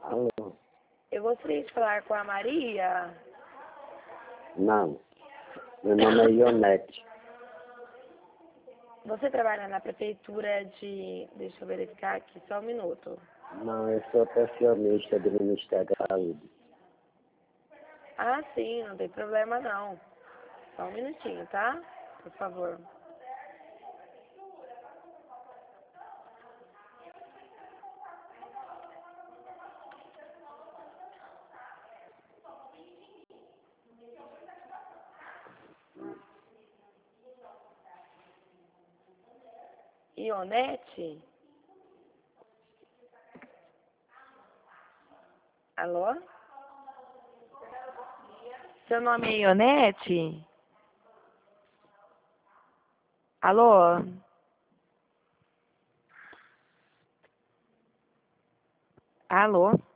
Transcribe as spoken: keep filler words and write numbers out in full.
Alô? Eu gostaria de falar com a Maria. Não. Meu nome é Ionete. Você trabalha na prefeitura de... Deixa eu verificar aqui, só um minuto. Não, eu sou pensionista do Ministério da Saúde. Ah, sim, não tem problema não. Só um minutinho, tá? Por favor. Ionete? Alô? Seu nome é Ionete? Alô? Alô?